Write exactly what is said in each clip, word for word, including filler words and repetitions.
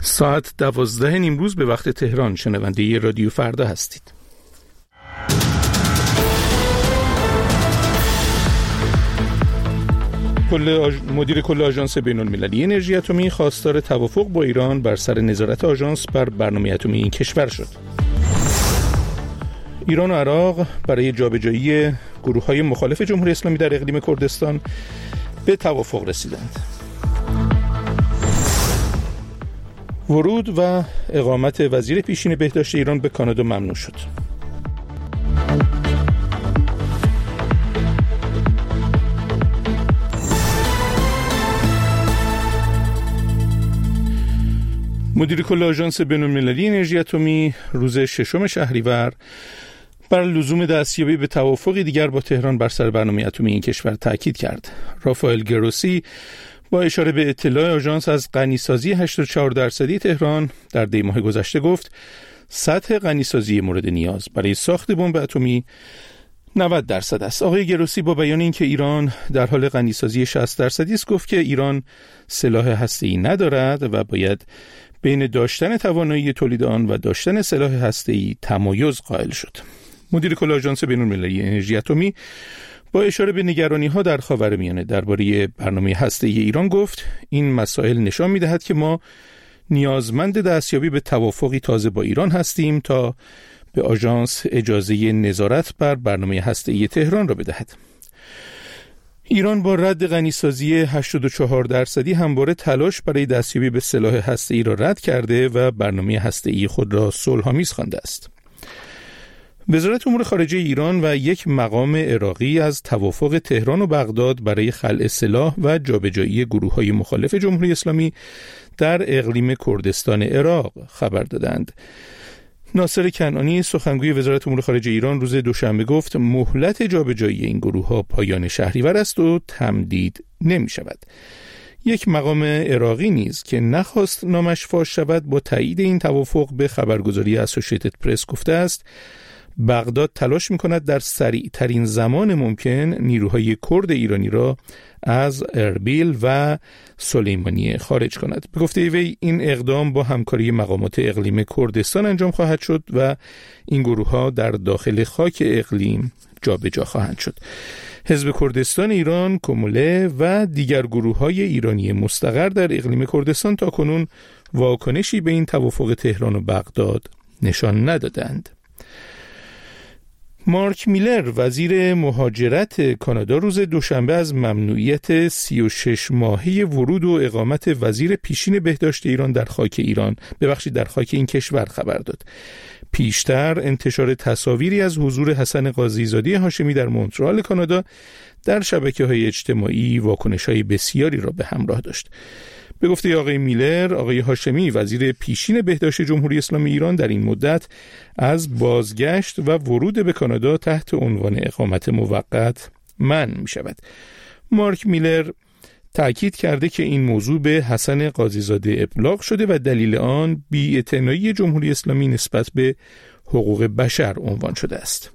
ساعت دوازده نیمروز به وقت تهران. شنونده رادیو فردا هستید. کل آج... مدیر کل آژانس بین‌المللی انرژی اتمی خواستار توافق با ایران بر سر نظارت آژانس بر برنامه اتمی این کشور شد. ایران و عراق برای جابجایی گروه‌های مخالف جمهوری اسلامی در اقلیم کردستان به توافق رسیدند. ورود و اقامت وزیر پیشین بهداشت ایران به کانادا ممنوع شد. مدیر کل آژانس بین‌المللی انرژی اتمی روز ششم شهریور بر لزوم دستیابی به توافقی دیگر با تهران بر سر برنامه اتمی این کشور تاکید کرد. رافائل گروسی با اشاره به اطلاع آژانس از غنیسازی هشتاد و چهار درصدی تهران در دی ماه گذشته گفت سطح غنیسازی مورد نیاز برای ساخت بمب اتمی نود درصد است. آقای گروسی با بیان اینکه ایران در حال غنیسازی شصت درصدی است گفت که ایران سلاح هسته‌ای ندارد و باید بین داشتن توانایی تولید آن و داشتن سلاح هسته‌ای تمایز قائل شد. مدیر کل آژانس بین‌المللی انرژی اتمی با اشاره به نگرانی‌ها در خاورمیانه درباره برنامه هسته‌ای ایران گفت این مسائل نشان می‌دهد که ما نیازمند دستیابی به توافقی تازه با ایران هستیم تا به آژانس اجازه نظارت بر برنامه هسته‌ای تهران را بدهد. ایران با رد غنیسازی هشتاد و چهار درصدی همواره تلاش برای دستیابی به سلاح هسته‌ای را رد کرده و برنامه هسته‌ای خود را صلح‌آمیز خوانده است. وزارت امور خارجه ایران و یک مقام عراقی از توافق تهران و بغداد برای خلع سلاح و جابجایی گروه‌های مخالف جمهوری اسلامی در اقلیم کردستان عراق خبر دادند. ناصر کنعانی سخنگوی وزارت امور خارجه ایران روز دوشنبه گفت مهلت جابجایی این گروه‌ها پایان شهریور است و تمدید نمی‌شود. یک مقام عراقی نیز که نخواست نامش فاش شود با تایید این توافق به خبرگزاری اسوسییتد پرس گفته است بغداد تلاش می‌کند در سریع ترین زمان ممکن نیروهای کرد ایرانی را از اربیل و سلیمانیه خارج کند. به گفته وی این اقدام با همکاری مقامات اقلیم کردستان انجام خواهد شد و این گروه‌ها در داخل خاک اقلیم جابجا خواهند شد. حزب کردستان ایران، کموله و دیگر گروه‌های ایرانی مستقر در اقلیم کردستان تاکنون واکنشی به این توافق تهران و بغداد نشان ندادند. مارک میلر وزیر مهاجرت کانادا روز دوشنبه از ممنوعیت سی و شش ماهه ورود و اقامت وزیر پیشین بهداشت ایران در خاک ایران ببخشید در خاک این کشور خبر داد. پیشتر انتشار تصاویری از حضور حسن قاضی‌زاده هاشمی در مونترال کانادا در شبکه‌های اجتماعی واکنش‌های بسیاری را به همراه داشت. به گفته آقای میلر، آقای هاشمی وزیر پیشین بهداشت جمهوری اسلامی ایران در این مدت از بازگشت و ورود به کانادا تحت عنوان اقامت موقت منع می شود. مارک میلر تأکید کرده که این موضوع به حسن قاضی‌زاده ابلاغ شده و دلیل آن بی‌اعتنایی جمهوری اسلامی نسبت به حقوق بشر عنوان شده است.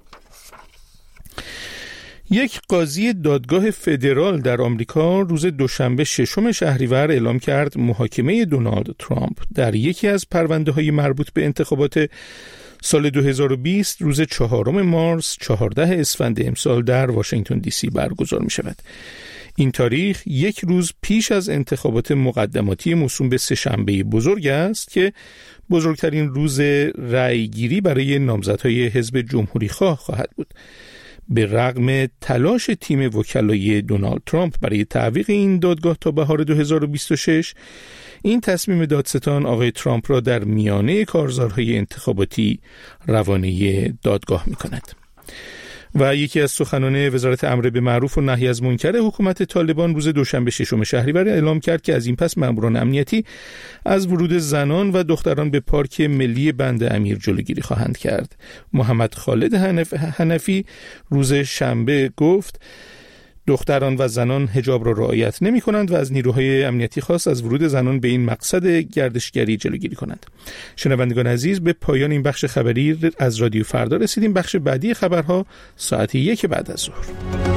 یک قاضی دادگاه فدرال در آمریکا روز دوشنبه ششم شهریور اعلام کرد محاکمه دونالد ترامپ در یکی از پرونده‌های مربوط به انتخابات سال دو هزار و بیست روز چهارم مارس چهاردهم اسفند امسال در واشنگتن دی سی برگزار می شود. این تاریخ یک روز پیش از انتخابات مقدماتی موسوم به سه‌شنبه بزرگ است که بزرگترین روز رأیگیری برای نامزدهای حزب جمهوری‌خواه خواهد بود. به رغم تلاش تیم وکلای دونالد ترامپ برای تعویق این دادگاه تا بهار دو هزار و بیست و شش، این تصمیم دادستان آقای ترامپ را در میانه کارزارهای انتخاباتی روانه دادگاه می کند. و یکی از سخنان وزارت امر به معروف و نهی از منکر حکومت طالبان روز دوشنبه ششم شهریور اعلام کرد که از این پس ماموران امنیتی از ورود زنان و دختران به پارک ملی بند امیر جلوگیری خواهند کرد. محمد خالد حنف... حنفی روز شنبه گفت دختران و زنان حجاب را رعایت نمی کنند و از نیروهای امنیتی خواست از ورود زنان به این مقصد گردشگری جلوگیری کنند. شنوندگان عزیز، به پایان این بخش خبری از رادیو فردا رسیدیم. بخش بعدی خبرها ساعت یک بعد از ظهر.